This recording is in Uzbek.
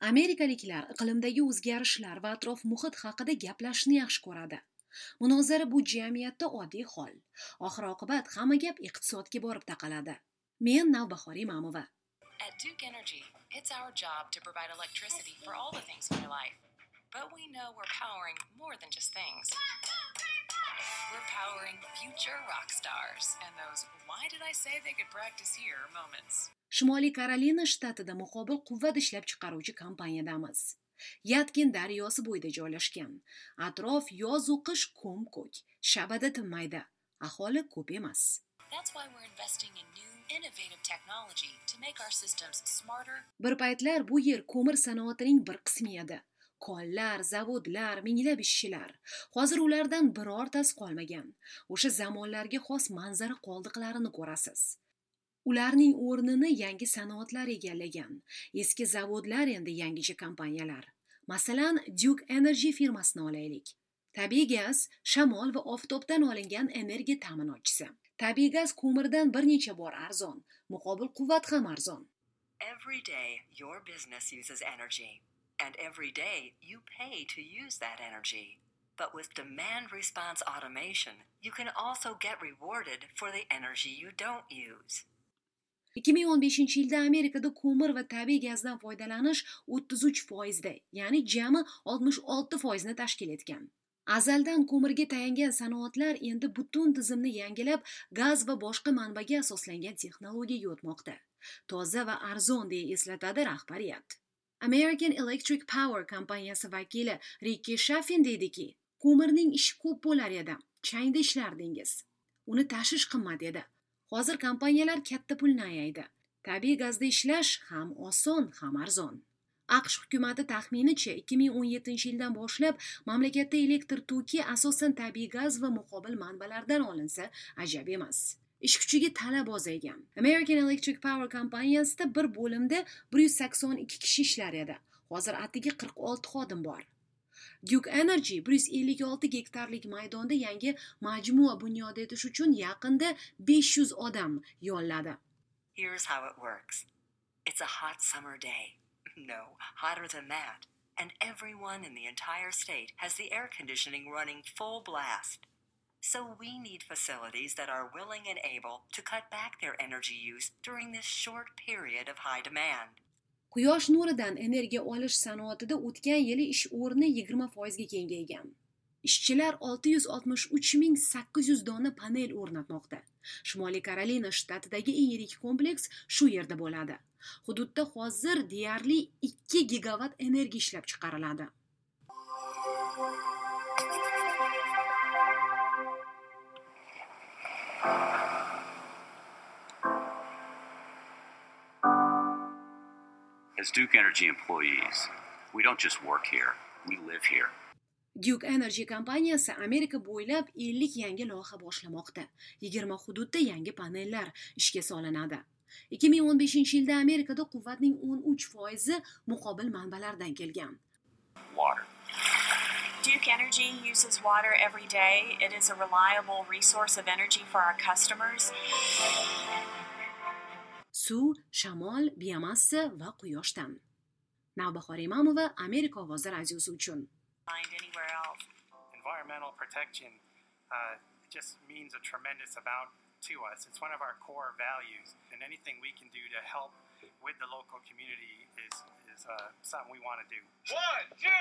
Amerikaliklar iqlimdagi o'zgarishlar va atrof-muhit haqida gaplashishni yaxshi ko'radi. Munozara bu jamiyatda oddiy hol. Oxir-oqibat hamma gap iqtisodga borib taqaladi. Men Navbahor Imamova. At Duke Energy, it's our job to provide electricity for all the things in your life. But we know we're powering more than just things. We're powering future rock stars and those "why did I say they could practice here" moments. Shimoliy Karolina shtatida muqobil quvvat ishlab chiqaruvchi kompaniyadamiz. Yatkin daryosi bo'yida joylashgan. Atrof yoz-u qish ko'm-ko'k. Shabada tinmaydi. Aholi ko'p emas. That's why we're investing in new, innovative technology to make our systems smarter. Bir paytlar bu yer ko'mir sanoatining bir qismi edi. Konlar, zavodlar, minglab ishchilar. Hozir ulardan birortasi qolmagan. O'sha zamonlarga xos manzara qoldiqlarini ko'rasiz. Ularning o'rnini yangi sanoatlar egallagan. Eski zavodlar endi yangicha kompaniyalar. Masalan, Duke Energy firmasini olaylik. Tabiiy gaz, shamol va oftobdan olingan energiya ta'minotchisi. Tabiiy gaz ko'mirdan bir necha bor arzon, muqobil quvvat ham arzon. Every day your business uses energy, and every day you pay to use that energy. But with demand response automation, you can also get rewarded for the energy you don't use. 2015-yilda Amerikada ko'mir va tabiiy gazdan foydalanish 33%da, ya'ni jami 66% tashkil etgan. Azaldan ko'mirga tayangan sanoatlar endi butun tizimni yangilab, gaz va boshqa manbaga asoslangan texnologiyaga o'tmoqda. Toza va arzon deya eslatadi rahbariyat. American Electric Power kompaniyasi vakili Ricky Shaffin deydiki, ko'mirning ishi ko'p bo'lar edi, changda ishlardingiz. Uni tashish qimmat edi. Hozir kompaniyalar katta pulni ayaydi. Tabiiy gazda ishlash ham oson, ham arzon. AQSh hukumati taxminicha 2017-yildan boshlab mamlakatda elektr toki asosan tabiiy gaz va muqobil manbalardan olinsa, ajab emas. Ish kuchiga talab ozaygan. American Electric Power kompaniyasida bir bo'limda 182 kishi ishlar edi. Hozir atigi 46 xodim bor. Duke Energy 156 gektarlik maydonda yangi majmua bunyod etish uchun yaqinda 500 odam yolladi. Here's how it works. It's a hot summer day. No, hotter than that. And everyone in the entire state has the air conditioning running full blast. So we need facilities that are willing and able to cut back their energy use during this short period of high demand. Quyosh nuridan energiya olish sanoatida o'tgan yili ish o'rni 20% ga kengaygan. Ishchilar 663,800 dona panel o'rnatmoqda. Shimoliy Karolina shtatidagi eng yirik kompleks shu yerda bo'ladi. Hududda hozir deyarli 2 gigavat energiya ishlab chiqariladi. As Duke Energy employees, we don't just work here, we live here. Duke Energy kompaniyasi Amerika bo'ylab 50 yangi loyiha boshlamoqda. 20 hududda yangi panellar ishga solinadi. 2015-yilda Amerikada quvvatning 13% muqobil manbalardan kelgan. Water. Duke Energy uses water every day. It is a reliable resource of energy for our customers. Suv, shamol, biomassa va quyoshdan. Navbahor Imamova, Amerika ovozi radiosi uchun. Anywhere else. Environmental protection just means a tremendous amount to us. It's one of our core values, and anything we can do to help with the local community is something we want to do. 1, 2